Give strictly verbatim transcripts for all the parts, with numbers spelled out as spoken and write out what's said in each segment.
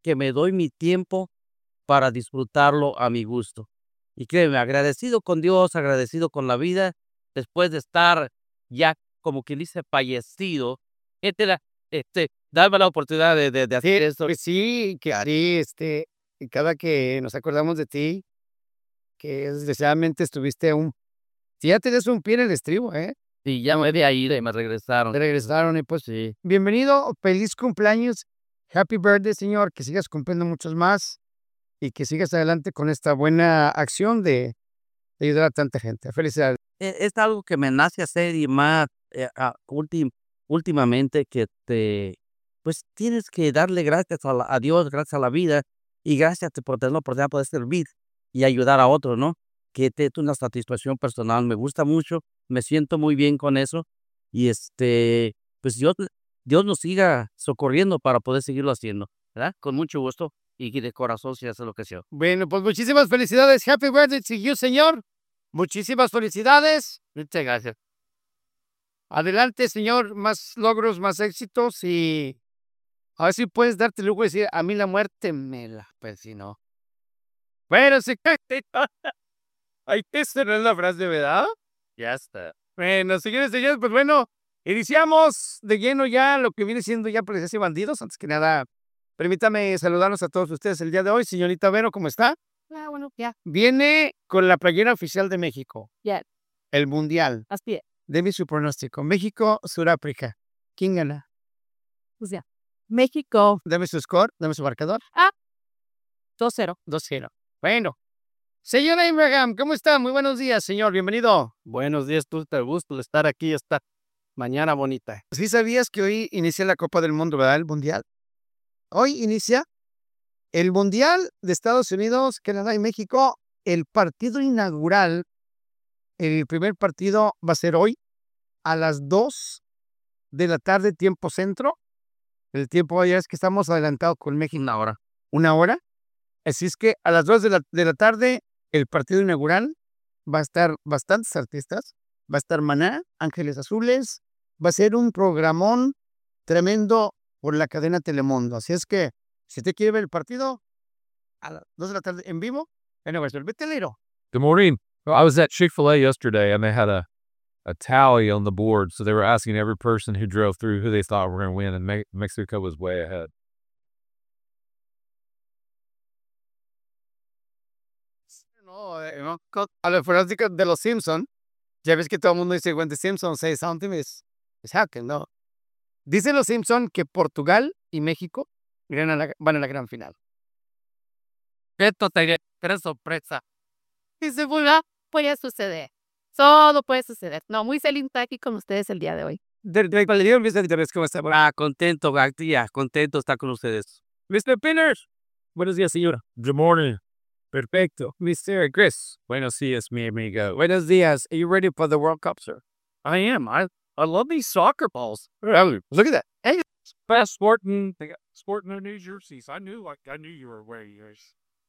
que me doy mi tiempo para disfrutarlo a mi gusto. Y créeme, agradecido con Dios, agradecido con la vida, después de estar ya, como quien dice, fallecido, este, la- este, darme la oportunidad de, de, de Sí, hacer esto. pues sí, que sí, este, y cada que nos acordamos de ti, que desgraciadamente estuviste un sí, ya tenías un pie en el estribo, ¿eh? Y ya me de ahí, de- me regresaron. Te regresaron y pues Sí. bienvenido, feliz cumpleaños, happy birthday, señor, que sigas cumpliendo muchos más y que sigas adelante con esta buena acción de de ayudar a tanta gente. Felicidades. E- Es algo que me nace hacer y más eh, ah, ultim- últimamente que te, pues tienes que darle gracias a, la- a Dios, gracias a la vida y gracias te- por tener la oportunidad de poder servir y ayudar a otros, ¿no? Que te es una satisfacción personal, me gusta mucho, me siento muy bien con eso y este, pues Dios, Dios nos siga socorriendo para poder seguirlo haciendo, ¿verdad? Con mucho gusto y de corazón si hace lo que sea. Bueno, pues muchísimas felicidades. Happy birthday to you, señor. Muchísimas felicidades. Muchas gracias. Adelante, señor. Más logros, más éxitos y a ver si puedes darte el lujo de decir, a mí la muerte me la no. Bueno, sí. Hay que cerrar la frase, ¿verdad? Ya está. Bueno, señores, señores, pues bueno, iniciamos de lleno ya lo que viene siendo ya policías y bandidos. Antes que nada, permítame saludarlos a todos ustedes el día de hoy. Señorita Vero, ¿cómo está? Ah, bueno, ya, Viene con la playera oficial de México, ya, el Mundial. así es. Deme su pronóstico. México, Sudáfrica. ¿Quién gana? Pues ya. México, Dame su score, dame su marcador. dos cero. dos cero. Bueno. Señor Abraham, ¿cómo está? Muy buenos días, señor. Bienvenido. Buenos días, tú te gusto de estar aquí esta mañana bonita. ¿Sí sabías que hoy inicia la Copa del Mundo, verdad? El Mundial. Hoy inicia el Mundial de Estados Unidos, Canadá y México. El partido inaugural, el primer partido va a ser hoy a las dos de la tarde, tiempo centro. El tiempo ya es que estamos adelantados con México. Una hora. Una hora. Así es que a las dos de la, de la tarde, el partido inaugural va a estar bastantes artistas. Va a estar Maná, Ángeles Azules. Va a ser un programón tremendo por la cadena Telemundo. Así es que, si usted quiere ver el partido, a las dos de la tarde en vivo, en el Betelero. Good morning. Well, I was at Chick-fil-A yesterday and they had a, a tally on the board. So they were asking every person who drove through who they thought were going to win, and Me- Mexico was way ahead. No, eh, no, co- a los fanáticos de los Simpson, ya ves que todo el mundo dice, when the Simpsons say something is, is happening, ¿no? Dicen los Simpson que Portugal y México irán a la- van a la gran final. Esto te gran sorpresa. Y segura, puede suceder. Todo puede suceder. No, muy feliz de estar aquí con ustedes el día de hoy. De, de, de, de, de, de, de, ¿cómo está? Ah, contento, García, contento estar con ustedes. mister Pinners. Buenos días, señora. Good morning. Perfecto. mister Chris. Buenos dias, mi amigo. Buenos días. Are you ready for the World Cup, sir? I am. I, I love these soccer balls. Look at that. Hey, Fast sporting. They got sporting their new jerseys. I knew, like, I knew you were wearing yours.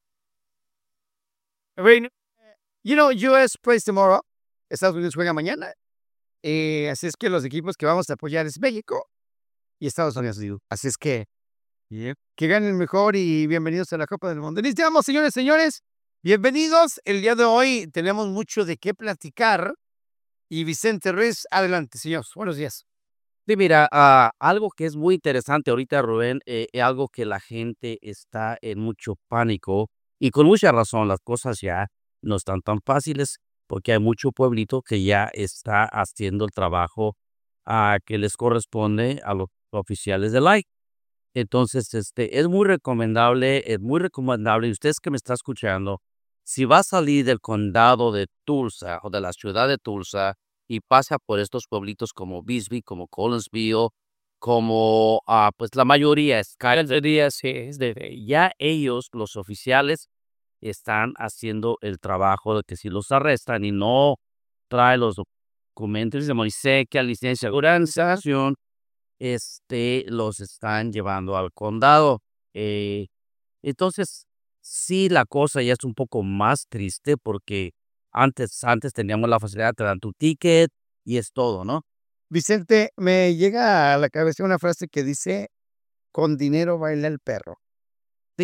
I mean, you know, U S plays tomorrow. Estados Unidos juega mañana. Eh, así es que los equipos que vamos a apoyar es México y Estados Unidos. Así es que Yep. que ganen mejor y bienvenidos a la Copa del Mundo. Iniciamos, señores, señores. Bienvenidos. El día de hoy tenemos mucho de qué platicar. Y Vicente Ruiz, adelante, señor. Buenos días. Sí, mira, ah, algo que es muy interesante ahorita, Rubén, eh, es algo que la gente está en mucho pánico y con mucha razón, las cosas ya no están tan fáciles porque hay mucho pueblito que ya está haciendo el trabajo ah, que les corresponde a los oficiales de like. Entonces, este, es muy recomendable, es muy recomendable, y ustedes que me están escuchando, si va a salir del condado de Tulsa o de la ciudad de Tulsa y pasa por estos pueblitos como Bisbee, como Collinsville, como, ah, pues la mayoría, Skyler, ya ellos, los oficiales, están haciendo el trabajo de que si los arrestan y no trae los documentos de Moisés, que licencia de organización, este, los están llevando al condado. Eh, entonces, sí, la cosa ya es un poco más triste porque antes, antes teníamos la facilidad, te dan tu ticket y es todo, ¿no? Vicente, me llega a la cabeza una frase que dice, con dinero baila el perro.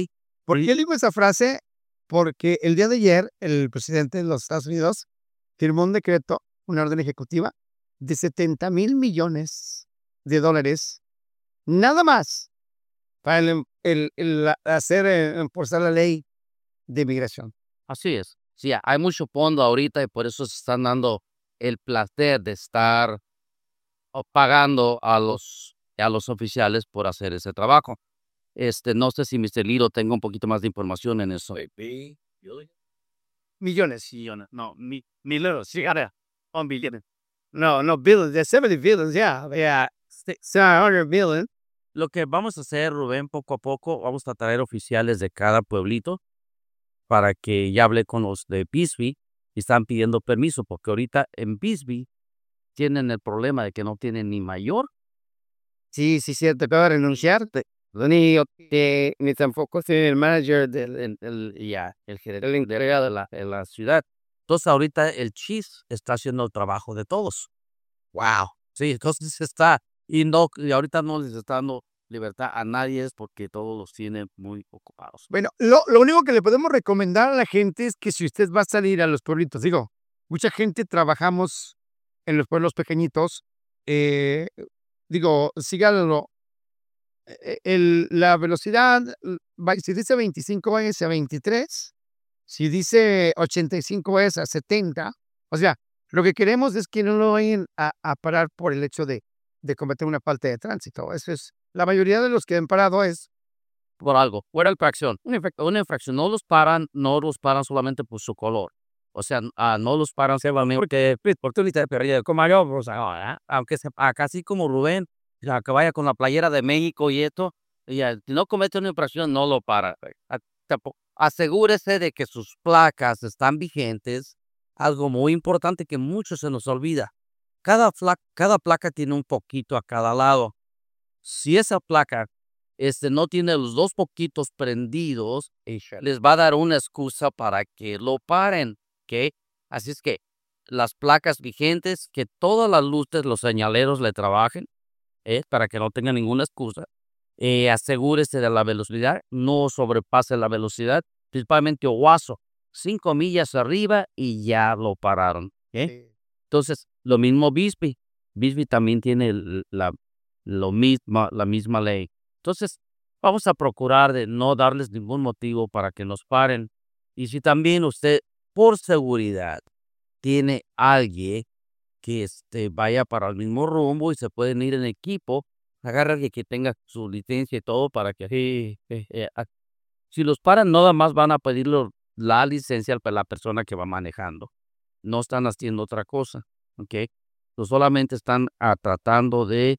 ¿Por Sí. qué digo esa frase? Porque el día de ayer el presidente de los Estados Unidos firmó un decreto, una orden ejecutiva de setenta mil millones de dólares, nada más para el, el- el hacer eh, impulsar la ley de migración. Así es. Sí, hay mucho fondo ahorita y por eso se están dando el placer de estar o pagando a los, a los oficiales por hacer ese trabajo. Este, no sé si mister Liro tenga un poquito más de información en eso. Millones. Millones, no, mi, mileros, sí, un billón. No, no, billions. There's seventy billions, yeah. Yeah. seven hundred billion. Lo que vamos a hacer, Rubén, poco a poco, vamos a traer oficiales de cada pueblito para que ya hablé con los de Bisbee y están pidiendo permiso, porque ahorita en Bisbee tienen el problema de que no tienen ni mayor. Sí, sí, cierto. Acaba de renunciar. te- Ni, eh, ni tampoco soy el manager del... el, el, el- ya, el gerente de la, de la ciudad. Entonces ahorita el chief está haciendo el trabajo de todos. Wow. Sí, entonces está, y no, y ahorita no les está dando libertad a nadie es porque todos los tienen muy ocupados. Bueno, lo, lo único que le podemos recomendar a la gente es que si usted va a salir a los pueblitos, digo, mucha gente trabajamos en los pueblos pequeñitos, eh, digo, síganlo, eh, el, la velocidad, l- va- si dice veinticinco, váyase a veintitrés, si dice ochenta y cinco, váyase a setenta, o sea, lo que queremos es que no lo vayan a, a parar por el hecho de, de cometer una falta de tránsito, eso es, la mayoría de los que han parado es Por algo, fuera infracción. Una, infrac- una infracción, no los paran, no los paran solamente por su color. O sea, ah, no los paran solamente porque, pues, por tu lista de perdido, como yo, o sea, ah, aunque se, ah, casi como Rubén, o sea, que vaya con la playera de México y esto, y ah, si no comete una infracción, no lo para. Ah, tampoco- Asegúrese de que sus placas están vigentes. Algo muy importante que mucho se nos olvida. Cada, fla- cada placa tiene un poquito a cada lado. Si esa placa este, no tiene los dos poquitos prendidos, les va a dar una excusa para que lo paren, ¿ok? Así es que las placas vigentes, que todas las luces, los señaleros le trabajen, ¿eh? Para que no tenga ninguna excusa. Eh, asegúrese de la velocidad, no sobrepase la velocidad, principalmente Owasso, cinco millas arriba y ya lo pararon, ¿ok? Entonces, lo mismo Bisbee. Bisbee también tiene el- la, lo misma, la misma ley. Entonces, vamos a procurar de no darles ningún motivo para que nos paren. Y si también usted, por seguridad, tiene alguien que este, vaya para el mismo rumbo y se pueden ir en equipo, agarra alguien que tenga su licencia y todo para que así, eh, eh, a- si los paran, no nada más van a pedirle la licencia a la persona que va manejando. No están haciendo otra cosa, ¿ok? No solamente están ah, tratando de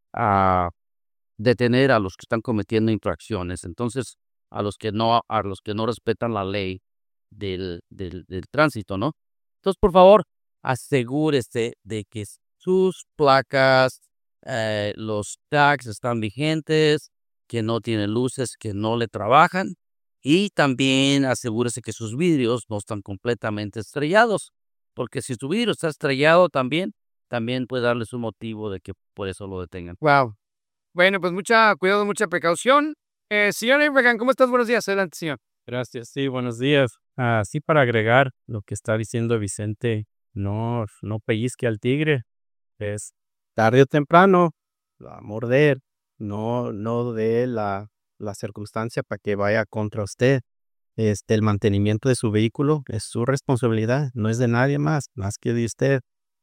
ah, detener a los que están cometiendo infracciones. Entonces, a los que no, a los que no respetan la ley del, del, del tránsito, ¿no? Entonces, por favor, asegúrese de que sus placas, eh, los tags están vigentes, que no tienen luces, que no le trabajan. Y también asegúrese que sus vidrios no están completamente estrellados, porque si su vidrio está estrellado también, también puede darles un motivo de que por eso lo detengan. wow. Bueno, pues mucha cuidado, mucha precaución. Eh, señor Abraham, ¿cómo estás? Buenos días. Adelante, señor. Gracias, sí, buenos días. Ah, sí, para agregar lo que está diciendo Vicente, no, no pellizque al tigre, es tarde o temprano, lo va a morder, no, no dé la, la circunstancia para que vaya contra usted. Este, el mantenimiento de su vehículo es su responsabilidad, no es de nadie más, más que de usted.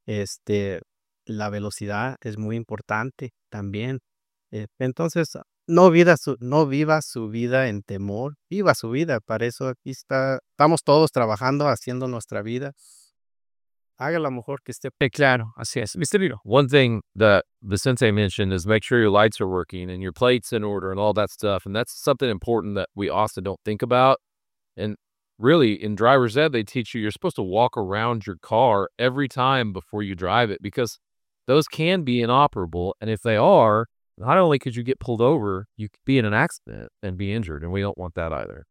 Este, la velocidad es muy importante también. Eh, entonces, no viva su, no viva su vida en temor, viva su vida. Para eso aquí está, estamos todos trabajando, haciendo nuestra vida. Haga lo mejor que esté. Eh, claro, así es. mister Liro, one thing that Vicente mentioned is make sure your lights are working and your plates in order and all that stuff. And that's something important that we often don't think about. And really, in driver's ed, they teach you you're supposed to walk around your car every time before you drive it because those can be inoperable. And if they are, not only could you get pulled over, you could be in an accident and be injured. And we don't want that either.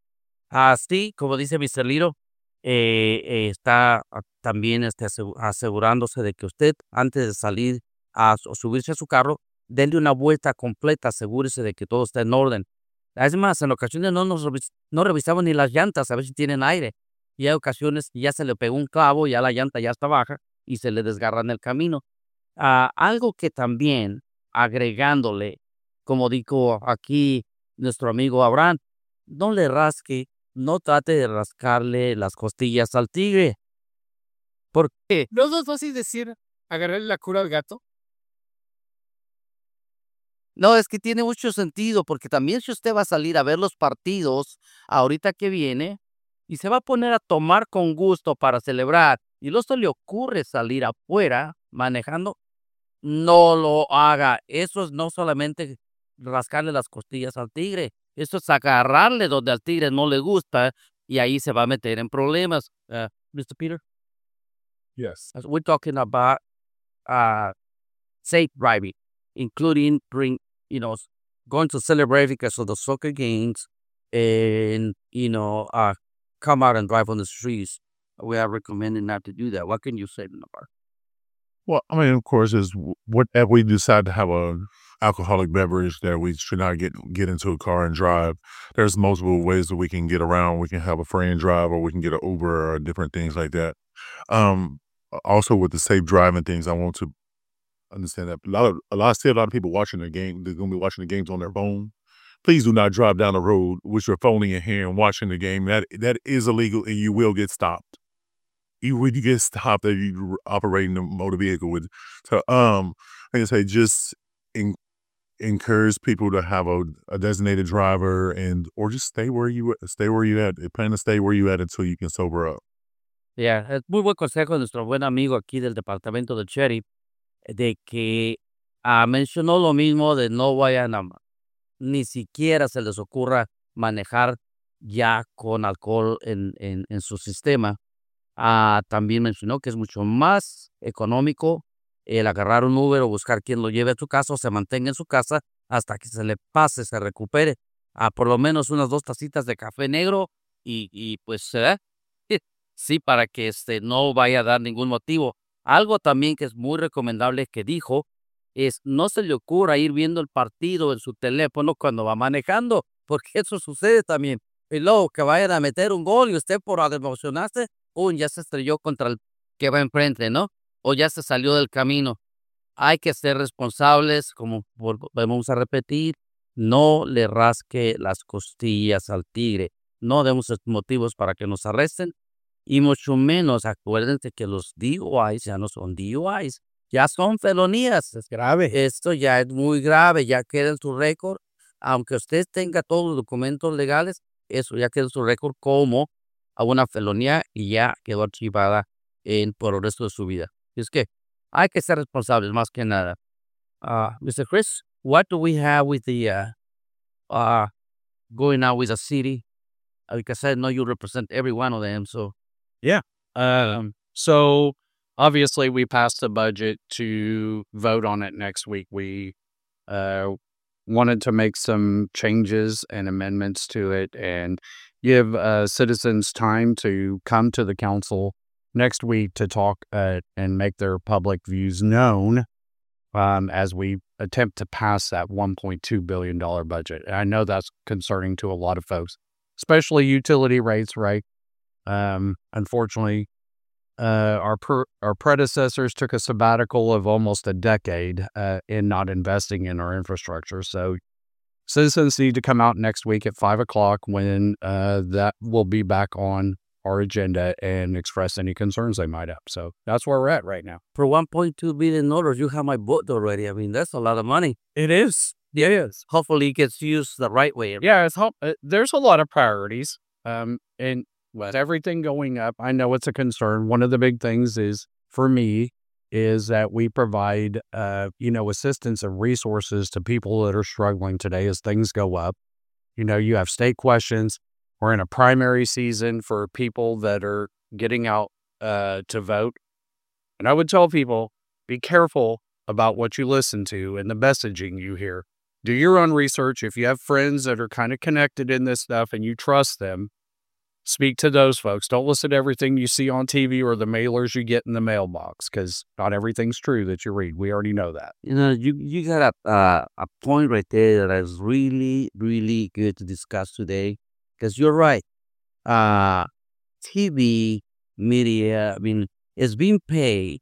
Así, como dice mister Liro, eh, eh, está ah, también este, asegu- asegurándose de que usted, antes de salir a, o subirse a su carro, denle una vuelta completa, asegúrese de que todo está en orden. Es más, en ocasiones no nos revis no revisamos ni las llantas, a ver si tienen aire. Y hay ocasiones que ya se le pegó un clavo, ya la llanta ya está baja y se le desgarra en el camino. Ah, algo que también agregándole, como dijo aquí nuestro amigo Abraham, no le rasque, no trate de rascarle las costillas al tigre. ¿Por qué? ¿No es más fácil decir agarrarle la cura al gato? No, es que tiene mucho sentido, porque también si usted va a salir a ver los partidos ahorita que viene y se va a poner a tomar con gusto para celebrar y luego se le ocurre salir afuera manejando, no lo haga. Eso es no solamente rascarle las costillas al tigre, eso es agarrarle donde al tigre no le gusta y ahí se va a meter en problemas. Uh, mister Peter, Yes. as we're talking about uh, safe driving, including bring, you know, s- going to celebrate because of the soccer games and, you know, uh, come out and drive on the streets. We are recommending not to do that. What can you say, Navar? Well, I mean, of course, is w- what if we decide to have a alcoholic beverage that we should not get get into a car and drive. There's multiple ways that we can get around. We can have a friend drive, or we can get an Uber, or different things like that. Um, also with the safe driving things, I want to understand that a lot of a lot, I see a lot of people watching the game. They're going to be watching the games on their phone. Please do not drive down the road with your phone in your hand and watching the game. That that is illegal, and you will get stopped. You would get stopped if you operating a motor vehicle with. So, um, like I say, just en- encourage people to have a, a designated driver, and or just stay where you stay where you at. Plan to stay where you at until you can sober up. Yeah, es muy buen consejo de nuestro buen amigo aquí del departamento de sheriff, de que ah, mencionó lo mismo de no vayan a, ma- ni siquiera se les ocurra manejar ya con alcohol en, en, en su sistema. Ah, también mencionó que es mucho más económico el agarrar un Uber o buscar quien lo lleve a su casa o se mantenga en su casa hasta que se le pase, se recupere. A por lo menos unas dos tacitas de café negro y, y pues ¿eh? Sí, para que este no vaya a dar ningún motivo. Algo también que es muy recomendable que dijo es no se le ocurra ir viendo el partido en su teléfono cuando va manejando, porque eso sucede también. Y luego que vayan a meter un gol y usted por emocionarse uy, ya se estrelló contra el que va enfrente, ¿no? O ya se salió del camino. Hay que ser responsables, como volvemos a repetir, no le rasque las costillas al tigre. No demos motivos para que nos arresten y mucho menos acuérdense que los D U Is ya no son D U Is, ya son felonías. Es grave. Esto ya es muy grave, ya queda en su récord. Aunque usted tenga todos los documentos legales, eso ya queda en su récord como a una felonía y ya quedó archivada en, por el resto de su vida. Es que hay que ser responsables más que nada. Uh, mister Chris, what do we have with the uh, uh, going out with the city? Uh, Because I know you represent every one of them, so Um, so obviously we passed the budget to vote on it next week. We uh, wanted to make some changes and amendments to it and give uh, citizens time to come to the council next week to talk uh, and make their public views known um, as we attempt to pass that one point two billion dollars budget. And I know that's concerning to a lot of folks, especially utility rates, right? Um, unfortunately, uh, our per- our predecessors took a sabbatical of almost a decade uh, in not investing in our infrastructure. So citizens need to come out next week at five o'clock when uh, that will be back on our agenda and express any concerns they might have. So that's where we're at right now. for one point two billion dollars, you have my vote already. I mean, that's a lot of money. It is. It is. Hopefully, it gets used the right way. Yeah, it's hel- uh, there's a lot of priorities. Um, and with everything going up, I know it's a concern. One of the big things is for me is that we provide, uh, you know, assistance and resources to people that are struggling today as things go up. You know, you have state questions. We're in a primary season for people that are getting out uh, to vote. And I would tell people, be careful about what you listen to and the messaging you hear. Do your own research. If you have friends that are kind of connected in this stuff and you trust them, speak to those folks. Don't listen to everything you see on T V or the mailers you get in the mailbox, because not everything's true that you read. We already know that. You know, you you got a uh, a point right there that is really really good to discuss today, because you're right. Uh, T V media, I mean, is being paid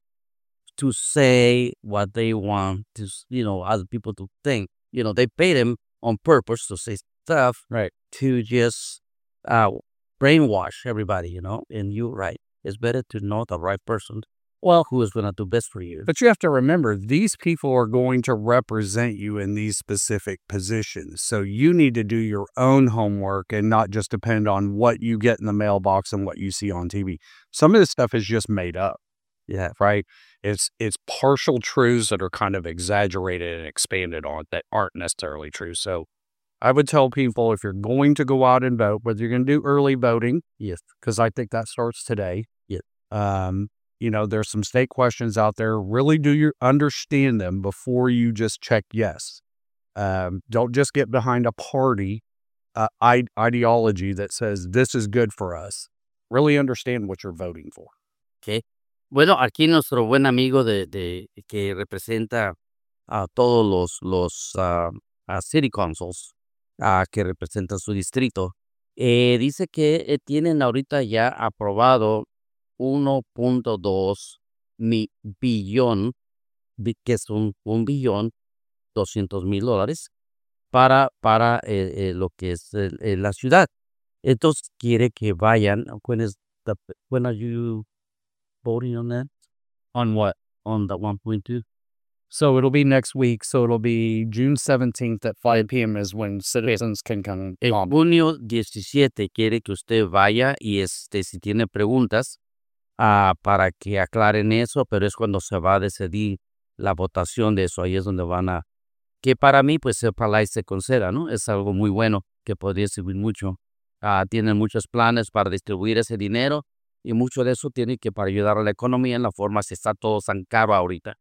to say what they want to, s- you know, other people to think. You know, they pay them on purpose to say stuff Right. to just uh brainwash everybody. You know, and you're right. It's better to know the right person Well, who is gonna do best for you. but you have to remember, these people are going to represent you in these specific positions. So you need to do your own homework and not just depend on what you get in the mailbox and what you see on T V. Some of this stuff is just made up, Yeah. right? It's it's partial truths that are kind of exaggerated and expanded on that aren't necessarily true. So I would tell people, if you're going to go out and vote, whether you're going to do early voting, Yes. because I think that starts today. Yeah. Um, you know, there's some state questions out there. Really do you understand them before you just check yes. Um, don't just get behind a party uh, I- ideology that says this is good for us. Really understand what you're voting for. Ok. Bueno, aquí nuestro buen amigo de, de que representa a todos los, los ah, ah, city councils ah, que representan su distrito, eh, dice que eh, tienen ahorita ya aprobado uno punto dos mi billón, bi- que es un, un billón doscientos mil dólares para, para eh, eh, lo que es el- eh, la ciudad. Entonces quiere que vayan. When is the, when are you voting on that? On what? On the one point two? So it'll be next week. So it'll be June seventeenth at five p.m. is when citizens can come. En um, junio diecisiete quiere que usted vaya y este si tiene preguntas ah, para que aclaren eso, pero es cuando se va a decidir la votación de eso. Ahí es donde van a, que para mí pues ojalá y se conceda, ¿no? Es algo muy bueno que podría servir mucho. Ah, tienen muchos planes para distribuir ese dinero y mucho de eso tiene que para ayudar a la economía en la forma si está todo tan caro ahorita.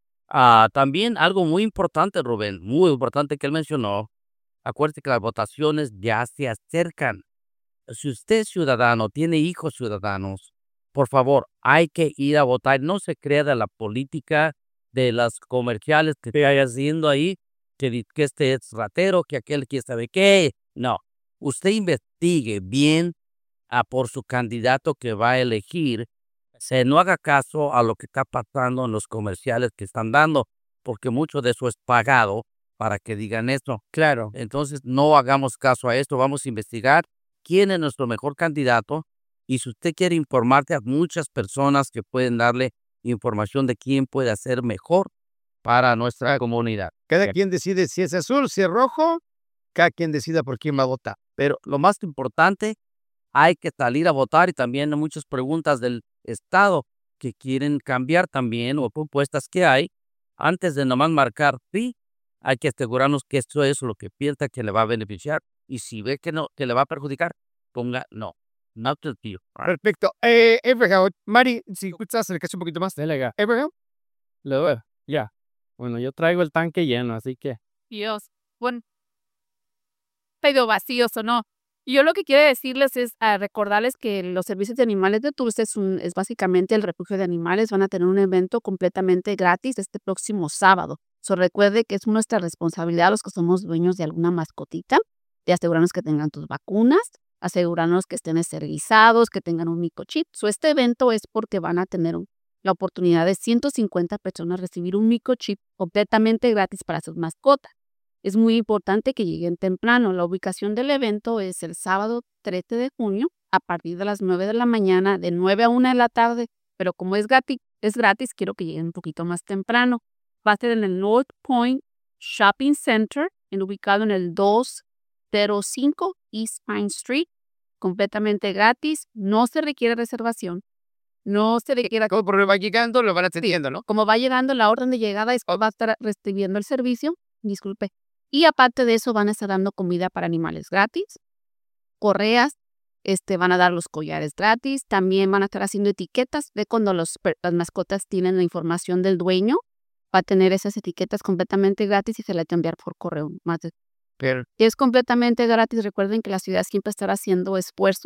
Ah, también algo muy importante, Rubén, muy importante que él mencionó. Acuérdate que las votaciones ya se acercan. Si usted es ciudadano, tiene hijos ciudadanos, por favor, hay que ir a votar. No se crea de la política de las comerciales que esté haciendo ahí, que, di- que este es ratero, que aquel que sabe qué. No, usted investigue bien a por su candidato que va a elegir. Se no haga caso a lo que está pasando en los comerciales que están dando, porque mucho de eso es pagado para que digan eso. Claro. Entonces, no hagamos caso a esto, vamos a investigar quién es nuestro mejor candidato y si usted quiere informarte a muchas personas que pueden darle información de quién puede hacer mejor para nuestra comunidad. Cada quien decide si es azul, si es rojo, cada quien decida por quién va a votar. Pero lo más importante, hay que salir a votar y también hay muchas preguntas del Estado que quieren cambiar también o propuestas que hay. Antes de nomás marcar sí, hay que asegurarnos que esto es lo que piensa que le va a beneficiar. Y si ve que no, que le va a perjudicar, ponga no. Not to you. Perfecto. Eh, Abraham, Mari, si gustas acercarse un poquito más. Delega, Abraham, luego, ya. Bueno, yo traigo el tanque lleno, así que Dios, bueno, pero vacíos o no. Y yo lo que quiero decirles es a recordarles que los servicios de animales de Tulsa es, un, es básicamente el refugio de animales. Van a tener un evento completamente gratis este próximo sábado. So, recuerde que es nuestra responsabilidad, los que somos dueños de alguna mascotita, de asegurarnos que tengan tus vacunas, asegurarnos que estén esterilizados, que tengan un microchip. So, este evento es porque van a tener un- la oportunidad de ciento cincuenta personas recibir un microchip completamente gratis para sus mascotas. Es muy importante que lleguen temprano. La ubicación del evento es el sábado trece de junio a partir de las nueve de la mañana, de nueve a una de la tarde. Pero como es gratis, es gratis, quiero que lleguen un poquito más temprano. Va a ser en el North Point Shopping Center, en- ubicado en el doscientos cinco East Pine Street, completamente gratis. No se requiere reservación. No se requiere. como por va llegando, lo van atendiendo, ¿no? Como va llegando la orden de llegada, es- va a estar recibiendo el servicio. Disculpe. Y aparte de eso, van a estar dando comida para animales gratis, correas, este, van a dar los collares gratis, también van a estar haciendo etiquetas de cuando los, per- las mascotas tienen la información del dueño, va a tener esas etiquetas completamente gratis y se las va a enviar por correo. Más de- Pero Es completamente gratis. Recuerden que la ciudad siempre estará haciendo esfuerzos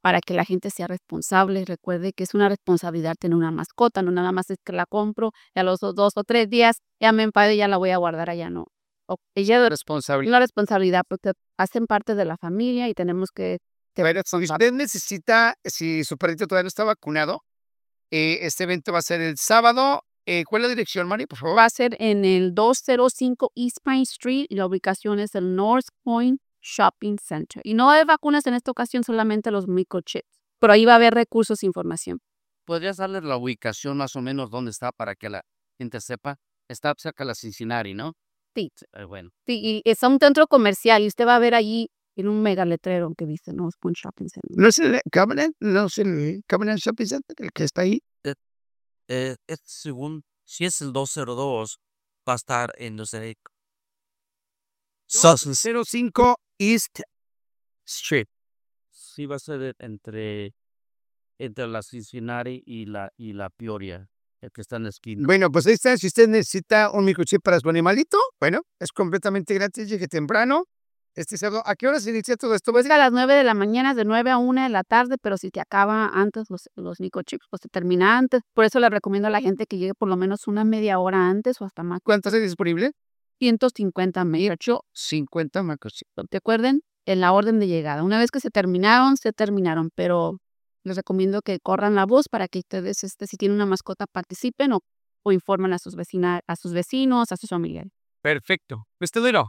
para que la gente sea responsable. Recuerde que es una responsabilidad tener una mascota, no nada más es que la compro y a los dos, dos o tres días ya me enfado y ya la voy a guardar allá, no. O- Ella es Responsable. una responsabilidad porque hacen parte de la familia y tenemos que ser Pero si responsables. usted necesita, si su perrito todavía no está vacunado, eh, este evento va a ser el sábado. Eh, ¿Cuál es la dirección, Mari, por favor? Va a ser en el doscientos cinco East Pine Street y la ubicación es el North Point Shopping Center. Y no hay vacunas en esta ocasión, solamente los microchips. Pero ahí va a haber recursos e información. ¿Podrías darles la ubicación más o menos dónde está para que la gente sepa? Está cerca de la Cincinnati, ¿no? Sí. Eh, bueno, Sí, y es un centro comercial y usted va a ver allí en un mega letrero que dice North Point Shopping Center. ¿No es el Covenant? ¿No es el Covenant Shopping Center el que está ahí? eh, es según, si es el doscientos dos, va a estar en, no sé, Sus- cero cinco East Street. sí va a ser entre, entre la Cincinnati y la, y la Peoria, el que está en la esquina. Bueno, pues ahí está. Si usted necesita un microchip para su animalito, bueno, es completamente gratis. Llegue temprano. Este sábado, ¿a qué hora se inicia todo esto? Pues a las nueve de la mañana, de nueve a una de la tarde, pero si te acaba antes los, los microchips, pues se termina antes. Por eso le recomiendo a la gente que llegue por lo menos una media hora antes o hasta más. ¿Cuántas hay disponible? ciento cincuenta microchips. cincuenta microchips. ¿Te acuerden? En la orden de llegada. Una vez que se terminaron, se terminaron, pero les recomiendo que corran la voz para que ustedes, este, si tienen una mascota, participen o, o informen a sus, vecina, a sus vecinos, a sus familiares. Perfecto. mister Lino.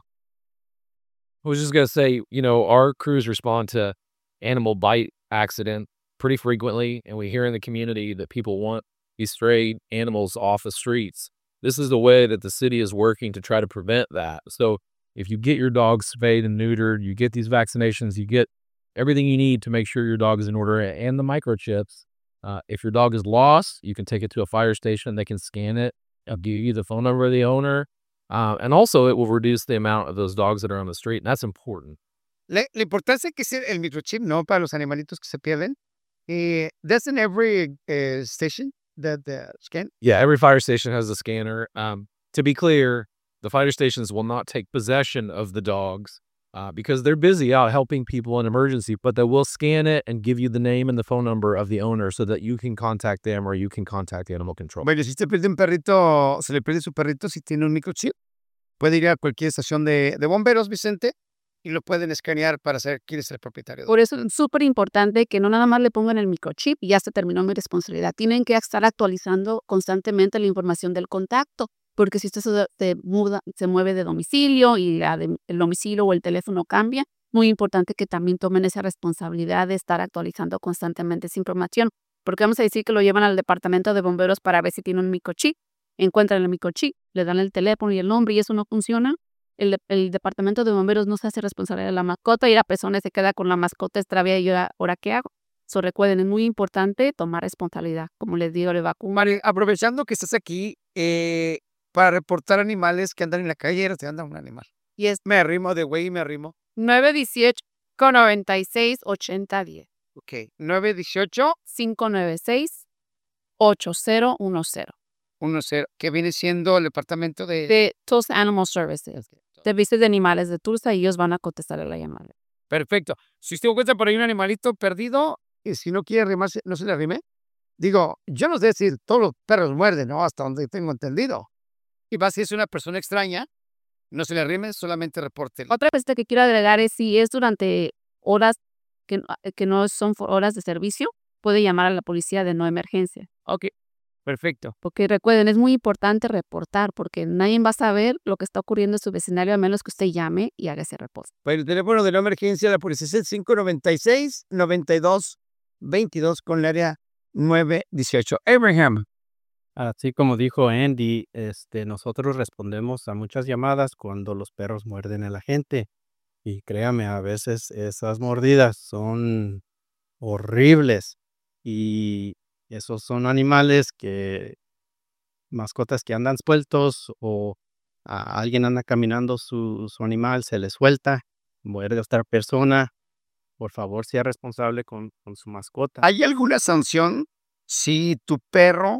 I was just going to say, you know, our crews respond to animal bite accident pretty frequently, and we hear in the community that people want these stray animals off the streets. This is the way that the city is working to try to prevent that. So if you get your dog spayed and neutered, you get these vaccinations, you get everything you need to make sure your dog is in order, and the microchips. Uh, if your dog is lost, you can take it to a fire station. They can scan it. They'll give you the phone number of the owner. Uh, and also, it will reduce the amount of those dogs that are on the street, and that's important. La, la importancia que es el, el microchip, ¿no? Para los animalitos que se pierden. Eh, that's in every uh, station that the scan. Yeah, every fire station has a scanner. Um, to be clear, the fire stations will not take possession of the dogs uh, because they're busy out helping people in emergency, but they will scan it and give you the name and the phone number of the owner so that you can contact them or you can contact animal control. Bueno, si usted pierde un perrito, se le pierde su perrito, si tiene un microchip, puede ir a cualquier estación de, de bomberos, Vicente, y lo pueden escanear para saber quién es el propietario. Por eso es súper importante que no nada más le pongan el microchip y ya se terminó mi responsabilidad. Tienen que estar actualizando constantemente la información del contacto, porque si usted se, se muda, se mueve de domicilio y la de, el domicilio o el teléfono cambia, muy importante que también tomen esa responsabilidad de estar actualizando constantemente esa información, porque vamos a decir que lo llevan al departamento de bomberos para ver si tiene un microchip, encuentran el microchip, le dan el teléfono y el nombre y eso no funciona. El, el departamento de bomberos no se hace responsable de la mascota y la persona se queda con la mascota extraviada y ahora, ¿ahora qué hago? So, recuerden, es muy importante tomar responsabilidad, como les digo, le vacuno. Mari, aprovechando que estás aquí, eh, para reportar animales que andan en la calle, te anda un animal. Y es Me arrimo de güey y me arrimo. nueve dieciocho, noventa y seis, ochenta, diez. Ok, nueve dieciocho, cinco nueve seis, ocho cero uno cero. uno cero, que viene siendo el departamento de... De Tulsa Animal Services. Servicios de animales de Tulsa y ellos van a contestar a la llamada. Perfecto. Si usted encuentra por ahí un animalito perdido y si no quiere arrimarse, no se le arrime. Digo, yo no sé si todos los perros muerden, ¿no? Hasta donde tengo entendido. Y va si es una persona extraña, no se le arrime, solamente reporte. Otra cosa que quiero agregar es si es durante horas que, que no son horas de servicio, puede llamar a la policía de no emergencia. Ok, perfecto. Porque recuerden, es muy importante reportar porque nadie va a saber lo que está ocurriendo en su vecindario a menos que usted llame y haga ese reporte. Para el teléfono de la emergencia de la policía es el cinco noventa y seis, noventa y dos, veintidós con el área nueve dieciocho. Abraham. Así como dijo Andy, este, nosotros respondemos a muchas llamadas cuando los perros muerden a la gente. Y créame, a veces esas mordidas son horribles. Y esos son animales que, mascotas que andan sueltos o a alguien anda caminando su, su animal, se le suelta, muerde a otra persona. Por favor, sea responsable con, con su mascota. ¿Hay alguna sanción si tu perro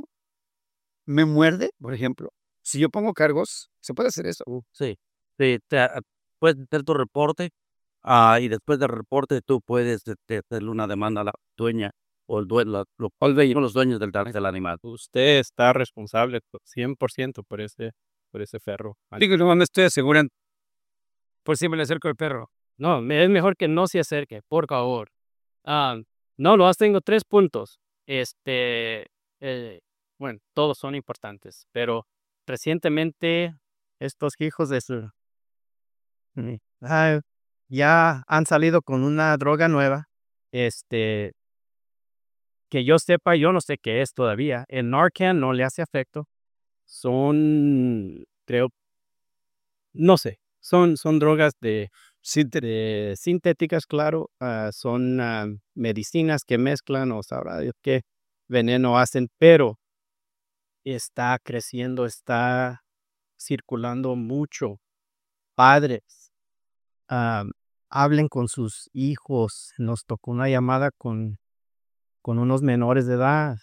me muerde, por ejemplo? Si yo pongo cargos, ¿se puede hacer eso? Sí, sí te, ah, puedes meter tu reporte ah, y después del reporte tú puedes este, hacerle una demanda a la dueña o el dueño, lo cual son los dueños del, del animal. Usted está responsable por cien por ciento por ese, por ese perro. Digo, no me estoy asegurando. Por si me le acerco al perro. No, me- es mejor que no se acerque, por favor. Ah, no, lo tengo tres puntos. Este, eh, bueno, todos son importantes, pero recientemente estos hijos de su mm, ah, ya han salido con una droga nueva. Este, que yo sepa, yo no sé qué es todavía. El Narcan no le hace efecto. Son, creo, no sé, son, son drogas de, de sintéticas, claro. ah, son ah, medicinas que mezclan o sabrá Dios qué veneno hacen, pero está creciendo, está circulando mucho. Padres, ah, hablen con sus hijos. Nos tocó una llamada con, con unos menores de edad.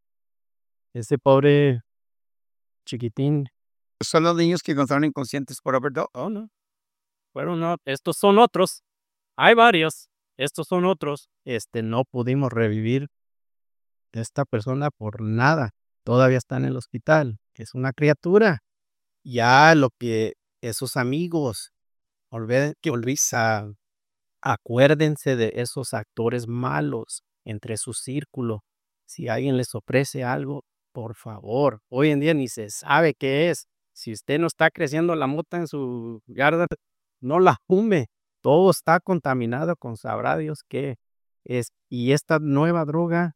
Ese pobre chiquitín. Son los niños que encontraron inconscientes por overdose. Oh, no. Fueron no, estos son otros. Hay varios. Estos son otros. Este, no pudimos revivir a esta persona por nada. Todavía está en el hospital. Es una criatura. Ya lo que esos amigos, olviden que olvisa, acuérdense de esos actores malos entre su círculo. Si alguien les ofrece algo, por favor, hoy en día ni se sabe qué es. Si usted no está creciendo la mota en su yarda, no la fume. Todo está contaminado con sabrá Dios qué es. Y esta nueva droga,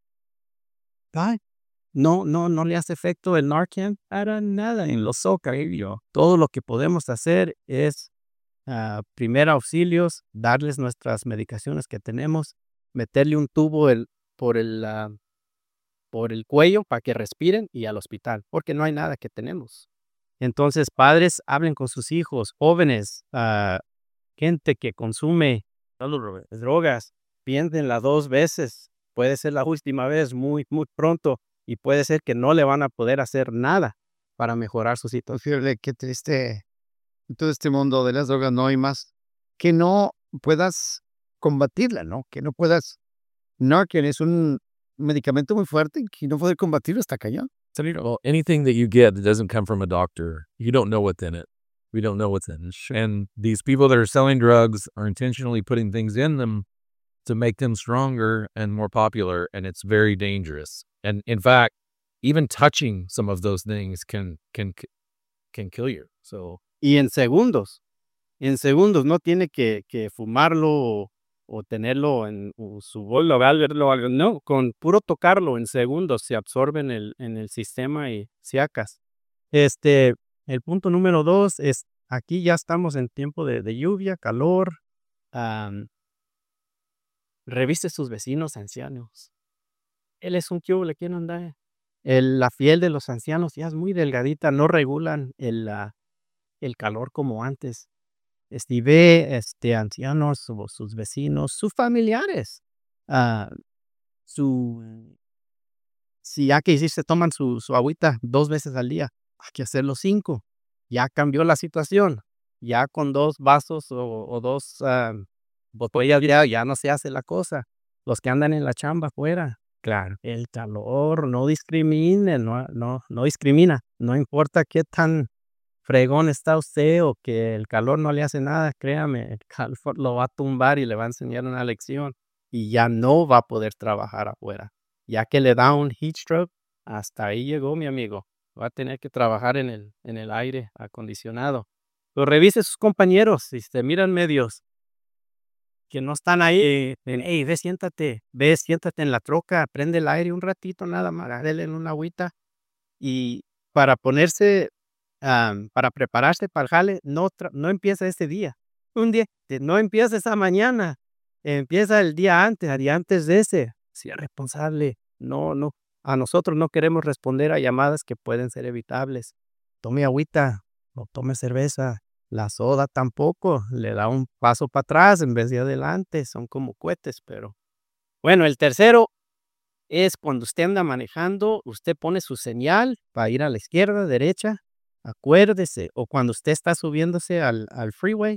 ay, no, no, no le hace efecto el Narcan para nada en los socarrillos. Todo lo que podemos hacer es ah, primer auxilios, darles nuestras medicaciones que tenemos, meterle un tubo el, por, el, ah, por el cuello para que respiren y al hospital, porque no hay nada que tenemos. Entonces, padres, hablen con sus hijos, jóvenes, ah, gente que consume drogas, piénsenla dos veces. Puede ser la última vez, muy, muy pronto, y puede ser que no le van a poder hacer nada para mejorar su situación. Fíjate qué triste. En todo este mundo de las drogas no hay más que no puedas combatirla, ¿no? Que no puedas. Narcan es un medicamento muy fuerte y no poder combatirlo hasta cañón. Well, anything that you get that doesn't come from a doctor, you don't know what's in it. We don't know what's in it. And these people that are selling drugs are intentionally putting things in them to make them stronger and more popular, and it's very dangerous. And in fact, even touching some of those things can can can kill you. So Y en segundos, en segundos, no tiene que, que fumarlo o, o tenerlo en u- su bolo, verlo, algo, no, con puro tocarlo en segundos se absorbe en el, en el sistema y sacas. Este, el punto número dos es, aquí ya estamos en tiempo de, de lluvia, calor. am, revise sus vecinos ancianos. Él es un le ¿quién anda? El, la piel de los ancianos ya es muy delgadita, no regulan el, ah, el calor como antes. Si ve este, ancianos o sus vecinos, sus familiares, ah, su, si ya que sí se toman su, su agüita dos veces al día, hay que hacerlo cinco. Ya cambió la situación. Ya con dos vasos o, o dos ah, botellas ya, ya no se hace la cosa. Los que andan en la chamba afuera, claro, el calor no discrimina, no, no, no discrimina. No importa qué tan fregón está usted o que el calor no le hace nada, créame, el calor lo va a tumbar y le va a enseñar una lección y ya no va a poder trabajar afuera. Ya que le da un heat stroke, hasta ahí llegó mi amigo. Va a tener que trabajar en el, en el aire acondicionado. Pero revise sus compañeros, si se miran medios que no están ahí, ven, hey, ve, siéntate, ve, siéntate en la troca, prende el aire un ratito nada más, dale en una agüita y para ponerse am, para prepararse para el jale, no, tra- no empieza ese día. Un día, te- no empieza esa mañana, empieza el día antes, el día antes de ese. Sea responsable. No, no, a nosotros no queremos responder a llamadas que pueden ser evitables. Tome agüita, no tome cerveza. La soda tampoco, le da un paso para atrás en vez de adelante, son como cohetes, pero bueno, el tercero es cuando usted anda manejando, usted pone su señal para ir a la izquierda, derecha, acuérdese, o cuando usted está subiéndose al, al freeway,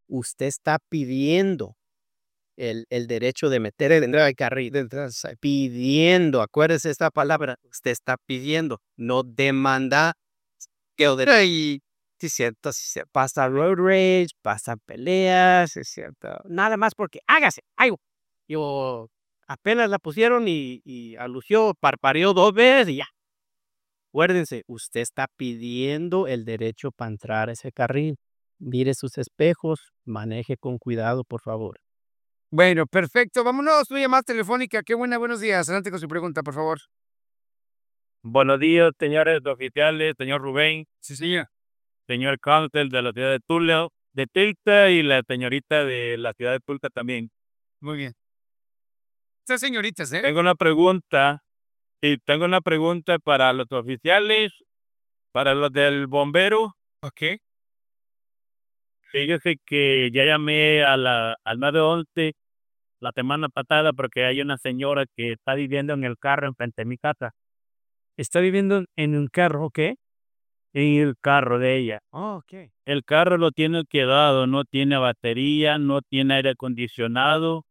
usted está pidiendo el, el derecho de meter el entrar al carril. De entrar, pidiendo, acuérdese esta palabra, usted está pidiendo, no demanda. Que y sí es cierto, sí se pasa road rage, pasa peleas, es cierto. Nada más porque hágase, ay, yo apenas la pusieron y, y alució, parpareó dos veces y ya. Acuérdense, usted está pidiendo el derecho para entrar a ese carril. Mire sus espejos, maneje con cuidado, por favor. Bueno, perfecto. Vámonos, tu llamada telefónica. Qué buena, buenos días. Adelante con su pregunta, por favor. Buenos días, señores oficiales, señor Rubén, Sí, señor. señor Council de la ciudad de Tula, de Tulsa y la señorita de la ciudad de Tulsa también. Muy bien. Estas señoritas, ¿eh? Tengo una pregunta, y tengo una pregunta para los oficiales, para los del bombero. Ok. Fíjese que ya llamé a la, al nueve once la semana pasada porque hay una señora que está viviendo en el carro enfrente de mi casa. Está viviendo en un carro, ¿qué? En el carro de ella. Oh, ok. El carro lo tiene quedado, no tiene batería, no tiene aire acondicionado.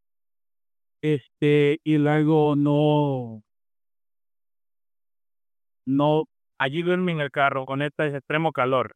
Este, y luego no, no, allí duerme en el carro con este extremo calor.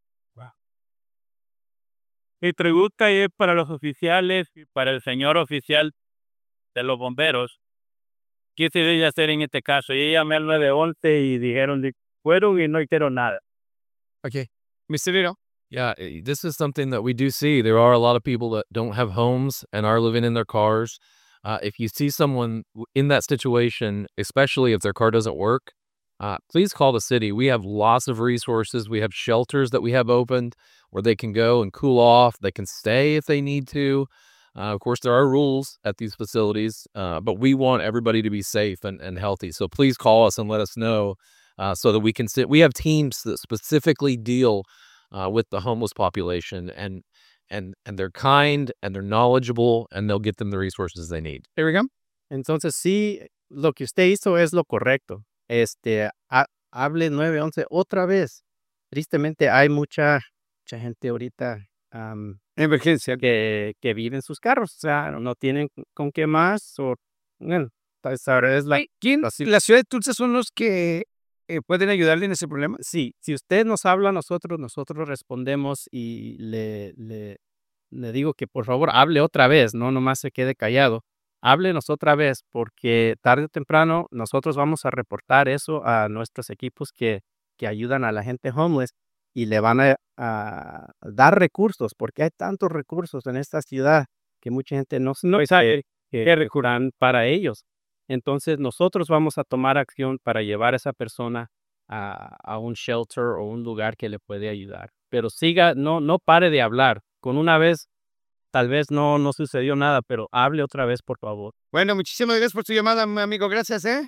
Mi pregunta es para los oficiales y para el señor oficial de los bomberos. ¿Qué se debe hacer en este caso? Yo llamé al nueve once y dijeron, de- fueron y no hicieron nada. Ok. mister Liro. Yeah, eh, this is something that we do see. There are a lot of people that don't have homes and are living in their cars. Uh, if you see someone w- in that situation, especially if their car doesn't work, uh, please call the city. We have lots of resources. We have shelters that we have opened where they can go and cool off. They can stay if they need to. Uh, of course, there are rules at these facilities, uh, but we want everybody to be safe and, and healthy. So please call us and let us know uh, so that we can sit. We have teams that specifically deal uh, with the homeless population, and and and they're kind and they're knowledgeable, and they'll get them the resources they need. Here we go. Entonces, sí, lo que usted hizo es lo correcto. Este, ha- hable nueve once otra vez. Tristemente, hay mucha, mucha gente ahorita am, Emergencia. que, que vive en sus carros. O sea, no tienen con qué más. O, bueno, pues ahora es la. Oye, ¿quién? así- La ciudad de Tulsa son los que eh, pueden ayudarle en ese problema. Sí, si usted nos habla a nosotros, nosotros respondemos y le, le, le digo que por favor hable otra vez, no nomás se quede callado. Háblenos otra vez porque tarde o temprano nosotros vamos a reportar eso a nuestros equipos que, que ayudan a la gente homeless y le van a, a dar recursos porque hay tantos recursos en esta ciudad que mucha gente no, no sabe que, que recurran para ellos. Entonces nosotros vamos a tomar acción para llevar a esa persona a, a un shelter o un lugar que le puede ayudar. Pero siga, no, no pare de hablar. Con una vez, tal vez no, no sucedió nada, pero hable otra vez, por favor. Bueno, muchísimas gracias por su llamada, mi amigo. Gracias, ¿eh?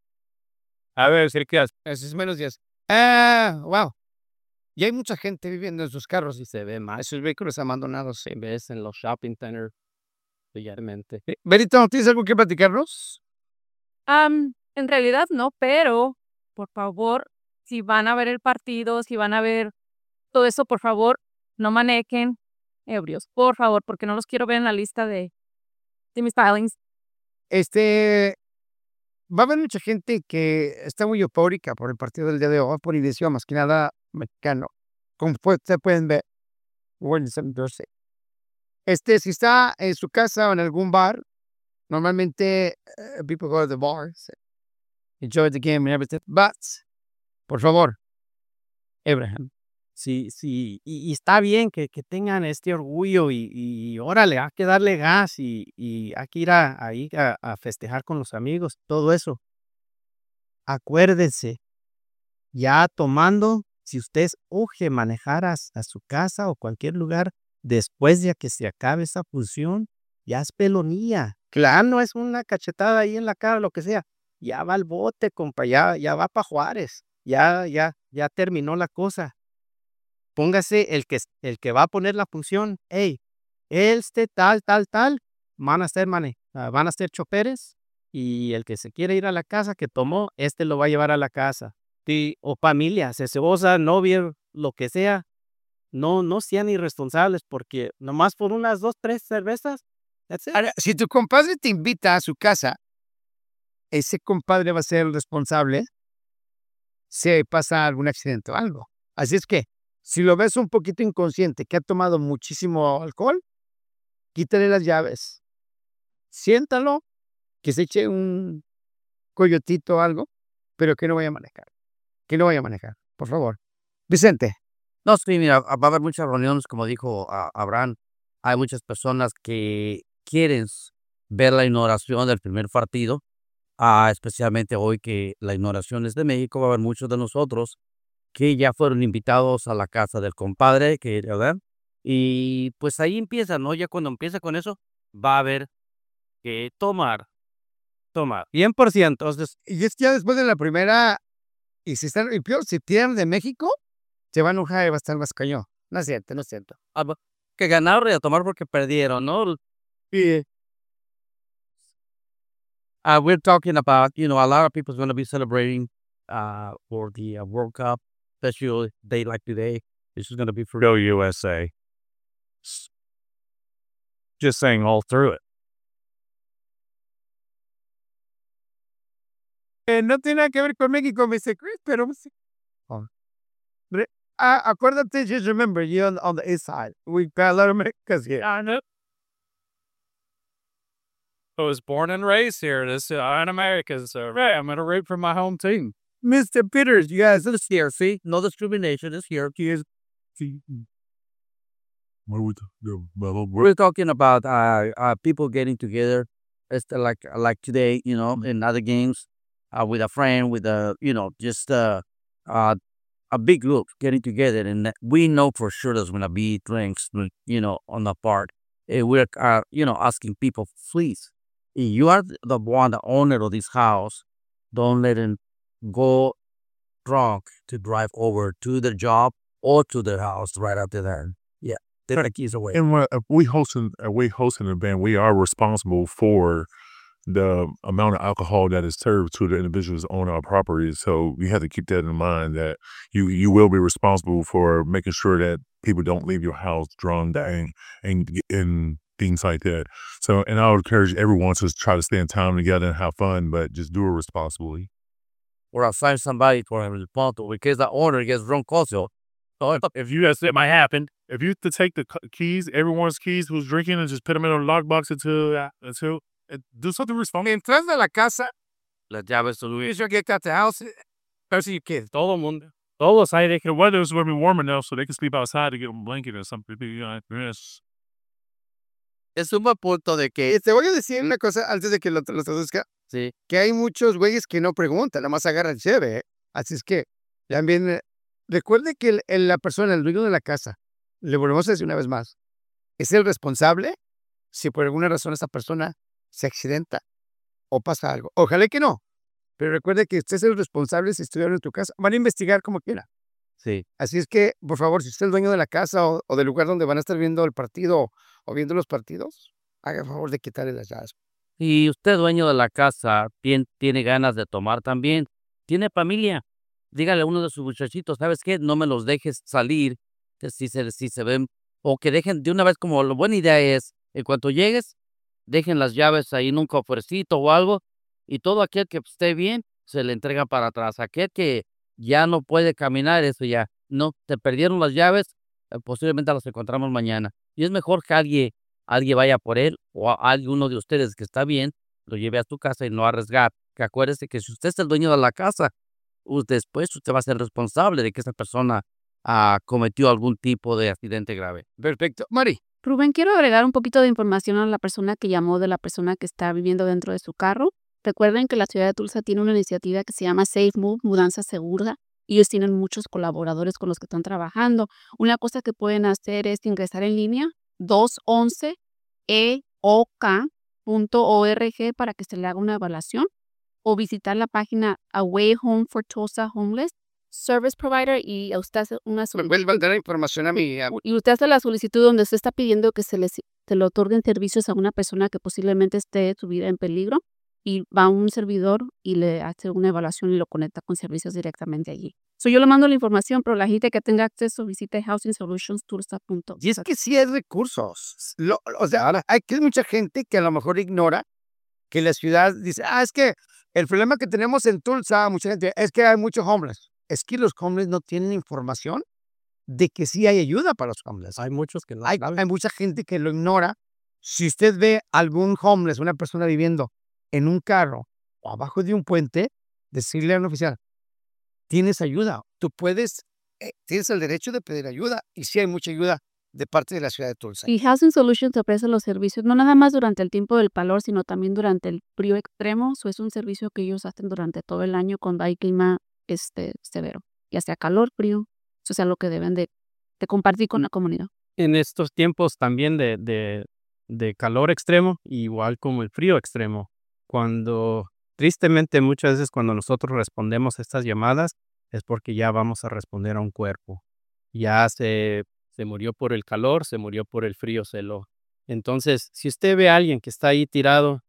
A ver, Sergio, Esos buenos días. Ah, wow. Y hay mucha gente viviendo en sus carros Y se ve más, esos vehículos abandonados. se ve en los shopping centers, realmente. Eh, Berito, ¿tienes algo que platicarnos? Am, en realidad no, pero por favor, si van a ver el partido, si van a ver todo eso, por favor, no manejen ebrios, por favor, porque no los quiero ver en la lista de, de mis filings. Este, va a haber mucha gente que está muy eufórica por el partido del día de hoy, por inicio, más que nada mexicano. Como pu- ustedes pueden ver, Wednesday, Thursday. Este, si está en su casa o en algún bar, normalmente eh, people go to the bars, enjoy the game and everything, but, por favor, Abraham, Sí, sí, y, y está bien que, que tengan este orgullo y, y órale, hay que darle gas y, y hay que ir a, ahí a, a festejar con los amigos, todo eso. Acuérdense, ya tomando, si usted escoge manejar a, a su casa o cualquier lugar después de que se acabe esa función, ya es pelonía. Claro, no es una cachetada ahí en la cara, lo que sea. Ya va al bote, compa, ya, ya va para Juárez. Ya, ya, ya terminó la cosa. Póngase el que, el que va a poner la función. Hey, este tal, tal, tal, van a ser, mane, ah, van a ser choferes y el que se quiere ir a la casa que tomó, este lo va a llevar a la casa. Sí, o familia, esposa, novia, lo que sea, no, no sean irresponsables porque nomás por unas dos, tres cervezas, that's it. Ahora, si tu compadre te invita a su casa, ese compadre va a ser el responsable si pasa algún accidente o algo. Así es que, si lo ves un poquito inconsciente, que ha tomado muchísimo alcohol, quítale las llaves. Siéntalo, que se eche un coyotito o algo, pero que no vaya a manejar. Que no vaya a manejar, por favor. Vicente. No, sí, mira, va a haber muchas reuniones, como dijo ah, Abraham. Hay muchas personas que quieren s- ver la inauguración del primer partido, ah, especialmente hoy que la inauguración es de México. Va a haber muchos de nosotros que ya fueron invitados a la casa del compadre, que, ¿verdad? Y pues ahí empieza, ¿no? Ya cuando empieza con eso, va a haber que tomar, tomar. cien por ciento. Entonces, Y es que ya después de la primera, y si están, y peor, si tiran de México, se va a enojar y va a estar más cañón. No es cierto, no es cierto. Ah, bu- que ganaron y a tomar porque perdieron, ¿no? Y Uh, we're talking about, you know, a lot of people's going to be celebrating uh, for the uh, World Cup, especially a day like today. This is going to be for Go U S A. S- Just saying all through it. eh, no tiene nada que ver con México, mister Chris, pero sí. Oh. Re- ah, acuérdate, just remember, you're on, on the east side. We've got a lot of Americans here. I know. I was born and raised here. This uh, in America, so right, I'm gonna root for my home team. mister Peters, you guys, It's here, see? No discrimination. It's here. here's What are we talking about? We're talking about uh, uh, people getting together. It's the- like like today, you know, in other games, uh, with a friend, with a, you know, just uh, uh, a big group getting together. And that- we know for sure there's going to be drinks, mm, you know, on the part. Uh, we're, uh, you know, asking people, please, if you are the one, the owner of this house, don't let him go drunk to drive over to the job or to their house right after that. Yeah, take the keys away. And when- if we hosting, if we hosting an event, we are responsible for the amount of alcohol that is served to the individuals on our property. So we have to keep that in mind that you you will be responsible for making sure that people don't leave your house drunk and and and things like that. So, and I would encourage everyone to try to spend time together and have fun, but just do it responsibly. Or assign somebody for him responsible because the owner gets drunk also. So If you guys, it might happen. If you to take the c- keys, everyone's keys who's drinking, and just put them in a lockbox until uh, until uh, do something responsible. entras a la casa, las llaves son you should get out the house, especially your kids. Todo mundo. Todos ahí de que the weather's going to be warm enough so they can sleep outside to get a blanket or something. You know, yes. Es un buen punto de que, Y te voy a decir una cosa antes de que lo, lo traduzca, sí, que hay muchos güeyes que no preguntan, nada más agarran cheve, ¿eh? Así es que también eh, recuerde que el- el- la persona, el dueño de la casa, le volvemos a decir una vez más, es el responsable si por alguna razón esa persona se accidenta o pasa algo. Ojalá que no, pero recuerde que usted es el responsable si estuvieron en tu casa. Van a investigar como quiera. sí. Así es que, por favor, si usted es el dueño de la casa o, o del lugar donde van a estar viendo el partido o viendo los partidos, haga el favor de quitarle las llaves. Si usted, dueño de la casa, tien- tiene ganas de tomar también, tiene familia, dígale a uno de sus muchachitos, ¿sabes qué? No me los dejes salir que si se, si se ven, o que dejen de una vez, como la buena idea es, en cuanto llegues, dejen las llaves ahí en un cofrecito o algo, y todo aquel que esté bien, se le entrega para atrás. Aquel que ya no puede caminar, eso ya, no, te perdieron las llaves, eh, posiblemente las encontramos mañana. Y es mejor que alguien, alguien vaya por él, o a alguno de ustedes que está bien, lo lleve a su casa y no arriesgar. Que acuérdese que si usted es el dueño de la casa, u- después usted va a ser responsable de que esa persona ah, cometió algún tipo de accidente grave. Perfecto. Mari, Rubén, quiero agregar un poquito de información a la persona que llamó, de la persona que está viviendo dentro de su carro. Recuerden que la ciudad de Tulsa tiene una iniciativa que se llama Safe Move, Mudanza Segura. Ellos tienen muchos colaboradores con los que están trabajando. Una cosa que pueden hacer es ingresar en línea dos once e o k punto org para que se le haga una evaluación, o visitar la página Away Home for Tulsa Homeless Service Provider y a usted hace una me solicitud. vuelve a dar información a mi... a- Y usted hace la solicitud donde usted está pidiendo que se le, se le otorguen servicios a una persona que posiblemente esté su vida en peligro. y va un servidor y le hace una evaluación y lo conecta con servicios directamente allí. So, yo le mando la información, pero la gente que tenga acceso visite housing solutions tulsa punto Y es que sí hay recursos. Lo- o sea, hay que mucha gente que a lo mejor ignora que la ciudad dice, ah, es que el problema que tenemos en Tulsa, mucha gente, es que hay muchos homeless. Es que los homeless no tienen información de que sí hay ayuda para los homeless. Hay muchos que no Hay, saben. hay mucha gente que lo ignora. Si usted ve algún homeless, una persona viviendo en un carro o abajo de un puente, decirle a un oficial, tienes ayuda, tú puedes, eh, tienes el derecho de pedir ayuda. Y sí hay mucha ayuda de parte de la ciudad de Tulsa. Y Housing Solutions ofrece los servicios no nada más durante el tiempo del calor, sino también durante el frío extremo. So, es un servicio que ellos hacen durante todo el año cuando hay clima este, severo, ya sea calor, frío. Eso es algo que deben de, de compartir con la comunidad. En estos tiempos también de, de, de calor extremo, igual como el frío extremo, cuando tristemente muchas veces cuando nosotros respondemos a estas llamadas es porque ya vamos a responder a un cuerpo. Ya se, se murió por el calor, se murió por el frío, se lo. Entonces, si usted ve a alguien que está ahí tirado,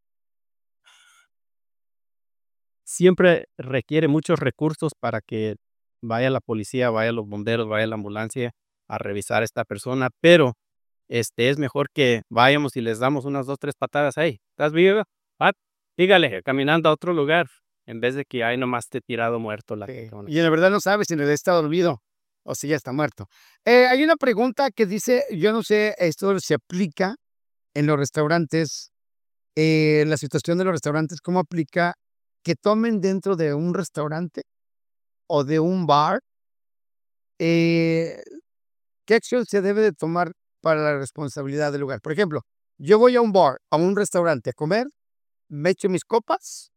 siempre requiere muchos recursos para que vaya la policía, vaya los bomberos, vaya la ambulancia a revisar a esta persona, pero este es mejor que vayamos y les damos unas dos, tres patadas ahí. ¿Estás vivo? Ah, dígale, caminando a otro lugar, en vez de que ahí nomás esté tirado muerto la Sí. persona. Y en la verdad no sabe si en realidad está dormido o si ya está muerto. Eh, hay una pregunta que dice, yo no sé, esto se aplica en los restaurantes, eh, la situación de los restaurantes, ¿cómo aplica que tomen dentro de un restaurante o de un bar? Eh, ¿Qué acción se debe de tomar para la responsabilidad del lugar? Por ejemplo, yo voy a un bar, a un restaurante a comer, me echo mis copas,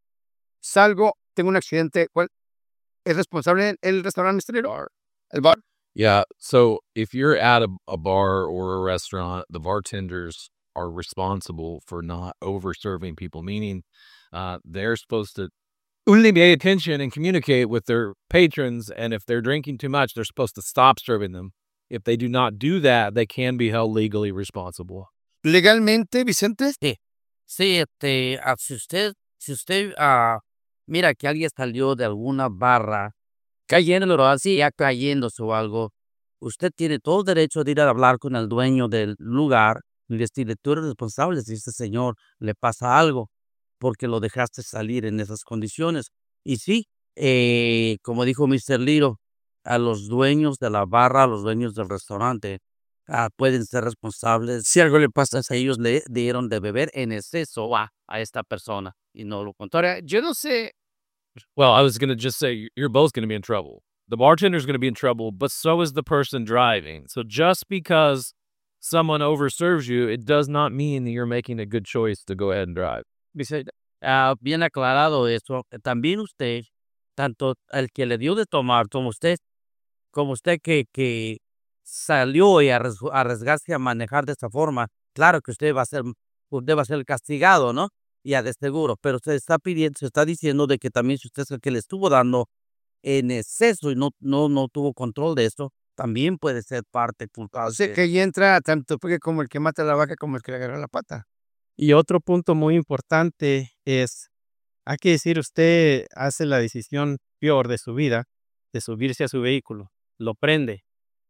salgo, tengo un accidente, ¿cuál es responsable el restaurante exterior? El bar. Yeah. So if you're at a, a bar or a restaurant, the bartenders are responsible for not over serving people, meaning uh, they're supposed to only pay attention and communicate with their patrons. And if they're drinking too much, they're supposed to stop serving them. If they do not do that, they can be held legally responsible. Legalmente, Vicente, Sí, este, ah, si usted, si usted ah, mira que alguien salió de alguna barra cayéndolo así, ya cayéndose o algo, usted tiene todo el derecho de ir a hablar con el dueño del lugar y decirle, tú eres responsable si este señor le pasa algo, porque lo dejaste salir en esas condiciones. Y sí, eh, como dijo mister Liro, a los dueños de la barra, a los dueños del restaurante, ah, pueden ser responsables. Si algo le pasa a ellos, le dieron de beber en exceso a, a esta persona y no lo contrario. ahora, yo no sé, Well, I was going to just say you're both going to be in trouble. The bartender's going to be in trouble, but so is the person driving. So just because someone overserves you, it does not mean that you're making a good choice to go ahead and drive. Dice, ah, bien aclarado eso, eh, también usted, tanto el que le dio de tomar como usted, como usted que, que salió y arres- arriesgarse a manejar de esta forma, claro que usted va a ser, usted va a ser castigado, ¿no? Ya de seguro, pero usted está pidiendo, se está diciendo de que también si usted es el que le estuvo dando en exceso y no, no, no tuvo control de esto, también puede ser parte o culpable. sea, que ahí entra tanto porque como el que mata a la vaca como el que le agarra la pata. Y otro punto muy importante es, hay que decir, usted hace la decisión peor de su vida, de subirse a su vehículo, lo prende.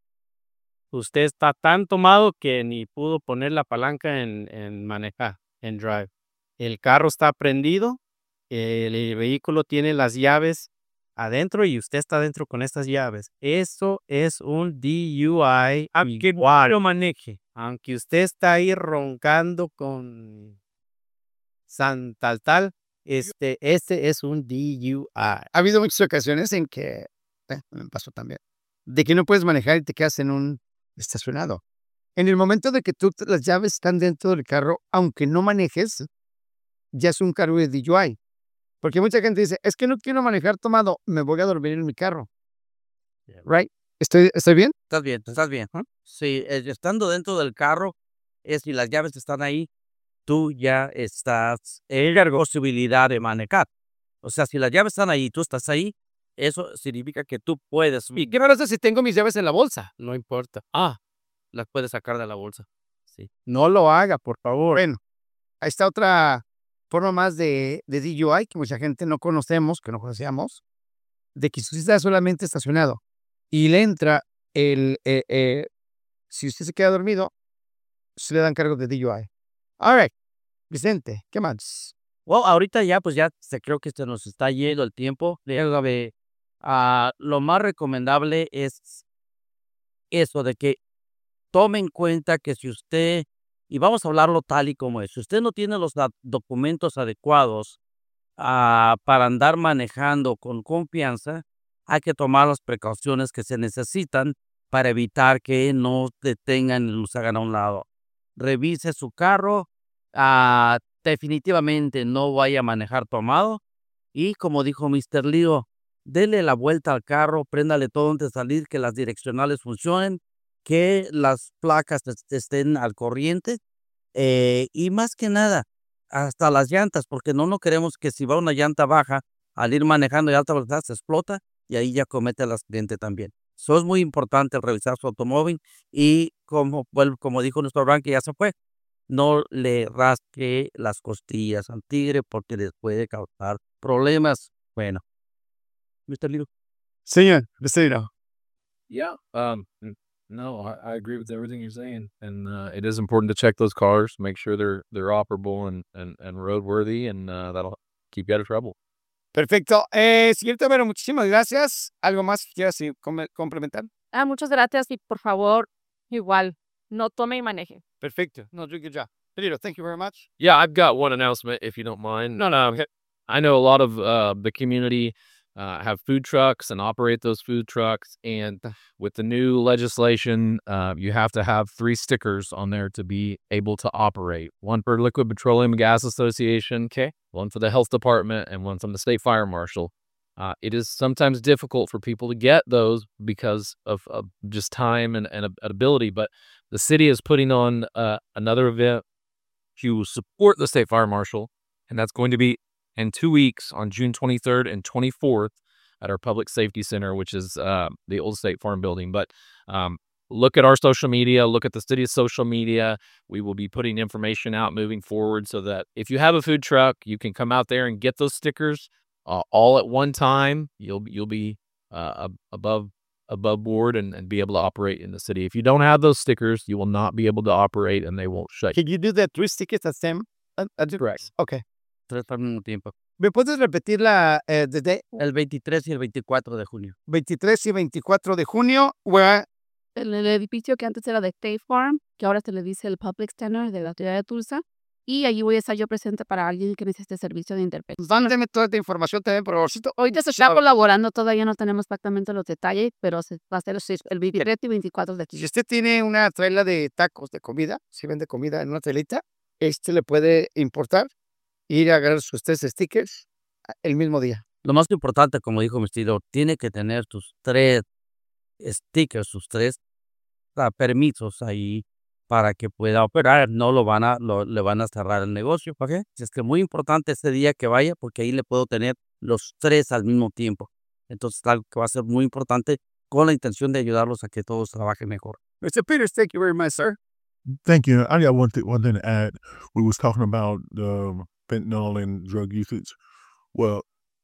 Usted está tan tomado que ni pudo poner la palanca en, en manejar, en drive. El carro está prendido, el, el vehículo tiene las llaves adentro y usted está adentro con estas llaves. Eso es un D U I. Aunque no lo maneje, aunque usted está ahí roncando con san tal tal, este, este es un D U I. Ha habido muchas ocasiones en que, eh, me pasó también, de que no puedes manejar y te quedas en un estacionado. En el momento de que tú, las llaves están dentro del carro, aunque no manejes, ya es un cargo de D U I. Porque mucha gente dice, es que no quiero manejar tomado, me voy a dormir en mi carro. Right? ¿Estoy, ¿Estoy bien? Estás bien, estás bien. ¿eh? Sí, eh, estando dentro del carro, es si las llaves están ahí, tú ya estás en la posibilidad de manejar. O sea, si las llaves están ahí y tú estás ahí, eso significa que tú puedes. ¿Y qué me pasa si tengo mis llaves en la bolsa? No importa. Ah, las puedes sacar de la bolsa. Sí. No lo haga, por favor. Bueno, ahí está otra, forma más de, de D U I, que mucha gente no conocemos, que no conocíamos, de que si usted está solamente estacionado y le entra el, eh, eh, si usted se queda dormido, se le dan cargo de D U I. All right, Vicente, ¿qué más? Well, ahorita ya, pues ya se creo que se nos está yendo el tiempo. Déjame, ah, lo más recomendable es eso de que tome en cuenta que si usted, y vamos a hablarlo tal y como es, si usted no tiene los da- documentos adecuados ah, para andar manejando con confianza, hay que tomar las precauciones que se necesitan para evitar que nos detengan y nos hagan a un lado. Revise su carro, ah, definitivamente no vaya a manejar tomado y como dijo mister Leo, dele la vuelta al carro, préndale todo antes de salir, que las direccionales funcionen, que las placas est- estén al corriente eh, y más que nada, hasta las llantas, porque no, no queremos que si va una llanta baja, al ir manejando de alta velocidad se explota y ahí ya comete el accidente también. Eso es muy importante revisar su automóvil y como, vuelvo- como dijo nuestro Abraham que ya se fue, no le rasque las costillas al tigre porque les puede causar problemas. Bueno, mister Leo. Señor, Vicente. Yeah. Um. n- No, I, I agree with everything you're saying, and uh, it is important to check those cars, make sure they're they're operable and and and roadworthy, and uh, that'll keep you out of trouble. Perfecto. Eh, siguiente, bueno, muchísimas gracias. ¿Algo más que quieras eh, come- complementar? Ah, muchas gracias y por favor, igual, no tome y maneje. Perfecto. No, do a good job. Pedro, thank you very much. Yeah, I've got one announcement if you don't mind. No, no, Um, okay. I know a lot of uh, the community uh, have food trucks and operate those food trucks, and with the new legislation, uh, you have to have three stickers on there to be able to operate. One for Liquid Petroleum and Gas Association, Okay. one for the health department, and one from the state fire marshal. Uh, it is sometimes difficult for people to get those because of, of just time and, and ab- ability, but the city is putting on uh, another event to support the state fire marshal, and that's going to be in two weeks on June twenty-third and twenty-fourth at our public safety center, which is uh, the old State Farm building. But um, look at our social media, look at the city's social media. We will be putting information out moving forward so that if you have a food truck, you can come out there and get those stickers uh, all at one time. You'll you'll be uh, ab- above above board and, and be able to operate in the city. If you don't have those stickers, you will not be able to operate and they won't shut you. Can you do the three tickets at same? At, at the- Correct. Okay. Tres al mismo tiempo. ¿Me puedes repetir la eh, the day? El veintitrés y el veinticuatro de junio. veintitrés y veinticuatro de junio, where En el edificio que antes era de State Farm, que ahora se le dice el Public Center de la ciudad de Tulsa, y allí voy a estar yo presente para alguien que necesite servicio de interpretación. mándeme toda esta información también, por favorcito. Ahorita se está colaborando, todavía no tenemos exactamente los detalles, pero se va a hacer el el veintitrés y veinticuatro de Si aquí. usted tiene una traila de tacos de comida, si vende comida en una trailita, este le puede importar, ir a agarrar sus tres stickers ah, el mismo día. Lo más importante, como dijo mi estilo, tiene que tener tus tres stickers, sus tres ah, permisos ahí para que pueda operar. No lo van a, lo- le van a cerrar el negocio. ¿Ok? Es que muy importante ese día que vaya porque ahí le puedo tener los tres al mismo tiempo. Entonces, algo que va a ser muy importante con la intención de ayudarlos a que todos trabajen mejor. mister Peters, thank you very much, sir. Thank you. I got one, th- one thing to add. We was talking about the fentanyl and drug usage. Well,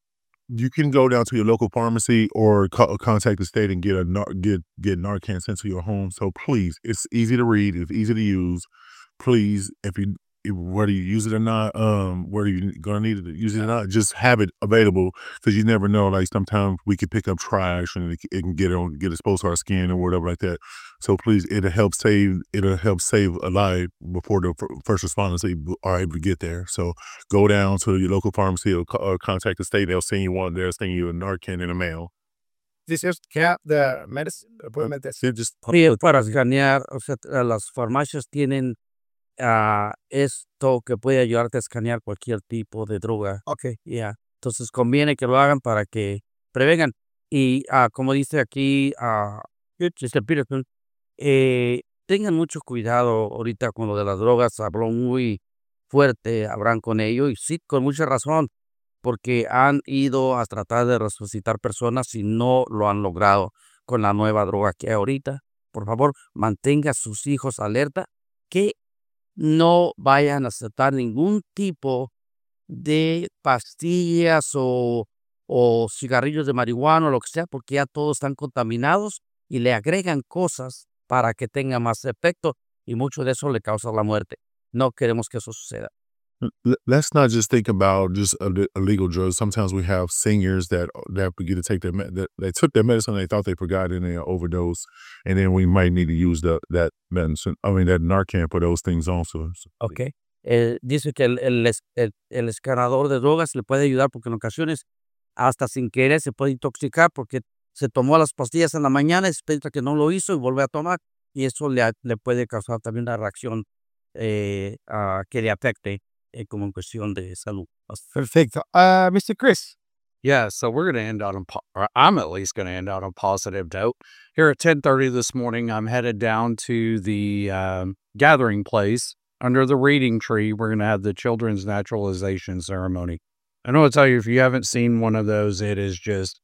you can go down to your local pharmacy or co- contact the state and get a nar- get get Narcan sent to your home. So please, it's easy to read, it's easy to use. Please, if you if, whether you use it or not, um, whether you're gonna need it, use it or not, just have it available because you never know. Like sometimes we could pick up trash and it, c- it can get on get exposed to our skin or whatever like that. So please, it'll help save it'll help save a life before the fir- first responders able- are able to get there. So go down to your local pharmacy or, co- or contact the state. They'll send you one. They'll send you a Narcan in the mail. This is cap the medicine. lo puede meter. So just Sí, para escanear, o sea, t- las farmacias tienen ah, esto que puede ayudarte a escanear cualquier tipo de droga. Ok. Ya. Entonces conviene que lo hagan para que prevengan. Y ah, como dice aquí ah, mister Peterson, eh, tengan mucho cuidado ahorita con lo de las drogas. Habló muy fuerte, habrán con ello. Y sí, con mucha razón, porque han ido a tratar de resucitar personas y no lo han logrado con la nueva droga que hay ahorita. Por favor, mantenga a sus hijos alerta que no vayan a aceptar ningún tipo de pastillas o, o cigarrillos de marihuana o lo que sea, porque ya todos están contaminados y le agregan cosas para que tenga más efecto y mucho de eso le causa la muerte. No queremos que eso suceda. L- Let's not just think about just ill- illegal drugs. Sometimes we have seniors that that forget to take their med- that they took their medicine, they thought they forgot it, and they overdose, and then we might need to use the that medicine. I mean that Narcan for those things also. So, Ok. Eh, dice que el, el, es- el, el escanador de drogas le puede ayudar porque en ocasiones hasta sin querer se puede intoxicar porque se tomó las pastillas en la mañana, espera que no lo hizo y vuelve a tomar y eso le, a- le puede causar también una reacción eh, ah, que le afecte eh, como en cuestión de salud. Perfecto. Ah, mister Chris. Yeah, so we're going to end on a, po- or I'm at least going to end on a positive note. Here at ten thirty this morning, I'm headed down to the um, gathering place under the reading tree. We're going to have the children's naturalization ceremony. And I want to tell you, if you haven't seen one of those, it is just,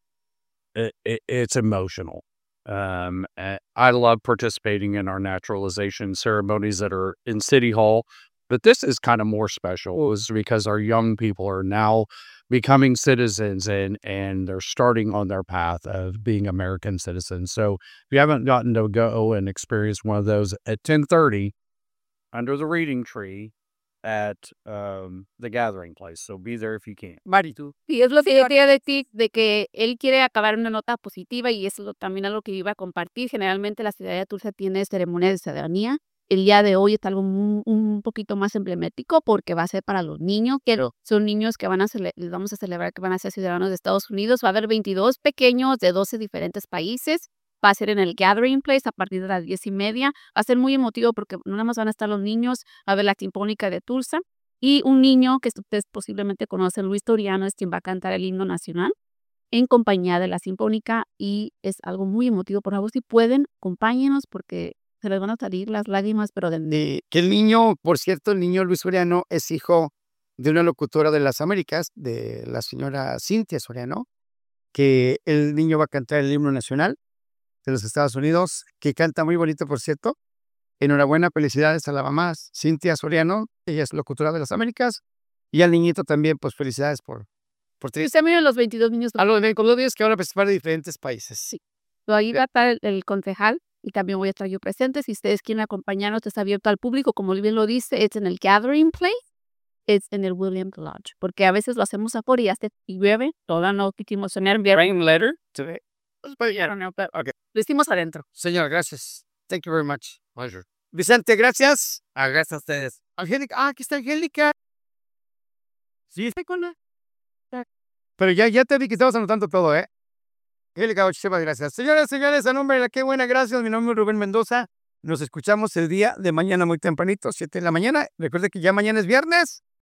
it, it, it's emotional. Um, uh, I love participating in our naturalization ceremonies that are in City Hall, but this is kind of more special is because our young people are now becoming citizens and and they're starting on their path of being American citizens. So if you haven't gotten to go and experience one of those at ten thirty under the reading tree at um, the gathering place, so be there if you can. Mari, tú. Sí, es lo que yo quería decir, de que él quiere acabar una nota positiva y es lo, también algo que iba a compartir. Generalmente la ciudad de Tulsa tiene ceremonia de ciudadanía. El día de hoy es algo mu- un poquito más emblemático porque va a ser para los niños, que son niños que van a cele- les vamos a celebrar que van a ser ciudadanos de Estados Unidos. Va a haber veintidós pequeños de doce diferentes países. Va a ser en el Gathering Place a partir de las diez y media. Va a ser muy emotivo porque no nada más van a estar los niños, va a ver la Sinfónica de Tulsa y un niño que ustedes posiblemente conocen, Luis Toriano, es quien va a cantar el himno nacional en compañía de la Sinfónica y es algo muy emotivo. Por favor, si pueden, acompáñenos porque se les van a salir las lágrimas, pero de... De- que el niño, por cierto, el niño Luis Soriano es hijo de una locutora de las Américas, de la señora Cintia Soriano, que el niño va a cantar el himno nacional de los Estados Unidos, que canta muy bonito, por cierto. Enhorabuena, felicidades a la mamá Cintia Soriano, ella es locutora de las Américas, y al niñito también, pues felicidades por, por Y tener usted mire los veintidós niños. a los niños que ahora participar de diferentes países. Sí. Ahí va a estar el, el concejal y también voy a estar yo presente. Si ustedes quieren acompañarnos, está abierto al público. Como bien lo dice, es en el Gathering Place, es en el Williams Lodge. Porque a veces lo hacemos afuera y hace y llueve. Toda no quisimos tener rain letter today. But I don't know, but Okay. lo hicimos adentro. Señor, gracias. Thank you very much. Pleasure. Vicente, gracias. Ah, gracias a ustedes. Angélica, ah, aquí está Angélica. Sí, está con la... Pero ya, ya te vi que estabas anotando todo, ¿eh? Angélica, muchísimas gracias. Señoras, señores, a nombre de la Qué Buena, gracias. Mi nombre es Rubén Mendoza. Nos escuchamos el día de mañana muy tempranito, siete de la mañana. Recuerde que ya mañana es viernes.